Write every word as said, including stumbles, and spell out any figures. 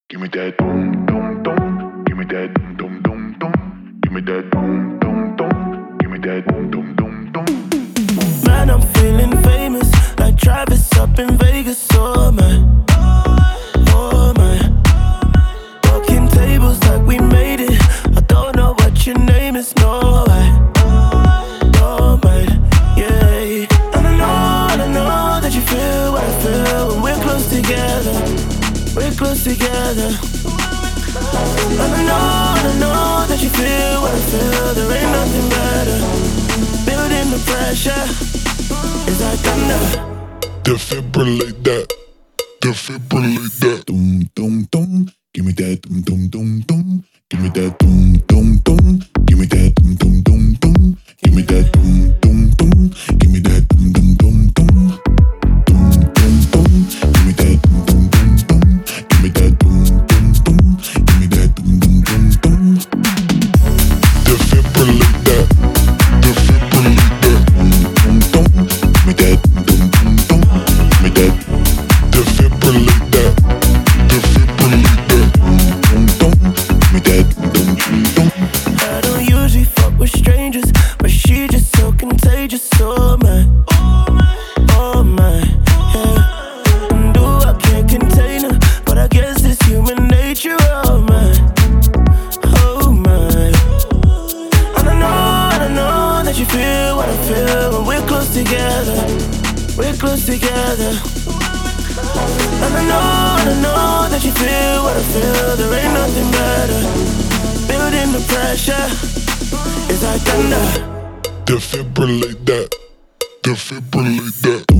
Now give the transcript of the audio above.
Give me that boom, boom, boom. Give me that boom, boom, boom, boom. Give me that boom, boom, boom. Give me that boom, boom, boom, boom. Man, I'm feeling famous, like Travis up in Vegas. Oh man, oh man, walking tables like we made it. I don't know what your name is, no I, oh man, yeah. And I know, and I know that you feel what I feel when we're close together. We're close together. And I know, and I know that you feel what I feel. There ain't nothing better. Building the pressure is like thunder. Defibrillate that. Defibrillate that. Doom, doom, doom. Give me that doom, doom, doom, doom. Give me that doom, doom, doom. Give me that doom, doom, doom, doom. Give me that doom, doom, doom. Give me that doom, doom, doom, doom. Doom, doom, doom. Give me that doom, doom, doom, doom. Give me that doom, doom, doom. Give me that doom, doom, doom, doom. Defibrillate that. Defibrillate that. Doom, doom, doom. Give me that doom, doom, doom, doom. Give me that. Defibrillate that. Defibrillate that. Doom, doom, doom. Give me that doom, doom, doom. I don't usually fuck with strangers, but she just so contagious. Oh man, oh man, yeah. And ooh, I can't contain her, but I guess it's human nature. Oh man, oh man. And I know, and I know that you feel what I feel when we're close together. We're close together. And I know, and I know that you feel what I feel. There ain't nothing better. Building the pressure is like thunder. Defibrillate that. Defibrillate that.